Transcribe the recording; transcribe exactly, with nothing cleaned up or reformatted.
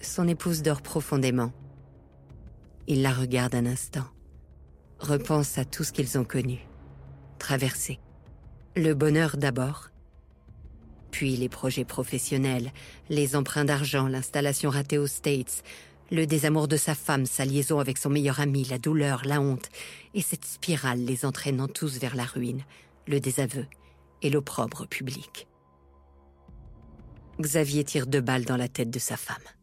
Son épouse dort profondément. Il la regarde un instant, repense à tout ce qu'ils ont connu, traversé. Le bonheur d'abord, puis les projets professionnels, les emprunts d'argent, l'installation ratée aux States, le désamour de sa femme, sa liaison avec son meilleur ami, la douleur, la honte, et cette spirale les entraînant tous vers la ruine, le désaveu et l'opprobre public. Xavier tire deux balles dans la tête de sa femme.